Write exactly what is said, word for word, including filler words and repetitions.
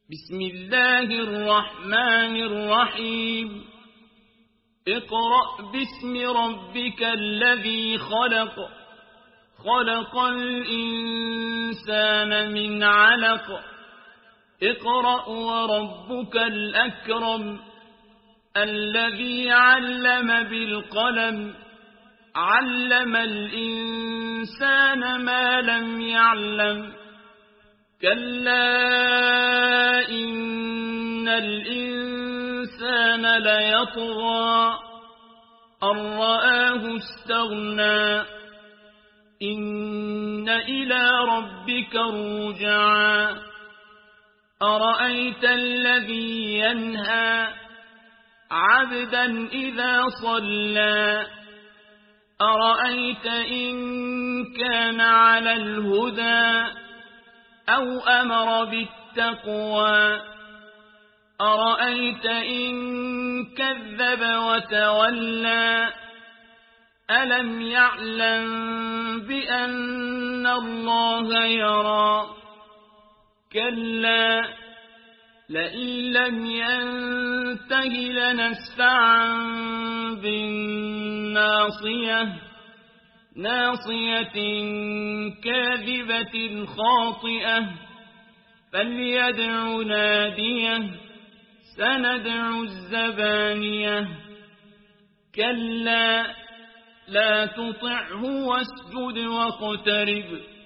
بسم الله الرحمن الرحيم اقرأ باسم ربك الذي خلق خلق الإنسان من علق اقرأ وربك الأكرم الذي علم بالقلم علم الإنسان ما لم يعلم كلا إن الإنسان ليطغى أن رآه استغنى إن إلى ربك الرجعى أرأيت الذي ينهى عبدا إذا صلى أرأيت إن كان على الهدى أو أمر بالتقوى أرأيت إن كذب وتولى ألم يعلم بأن الله يرى كلا لئن لم ينته لنسفعا بالناصية ناصية كاذبة خاطئة فليدع ناديه سندع الزبانية كلا لا تطعه واسجد واقترب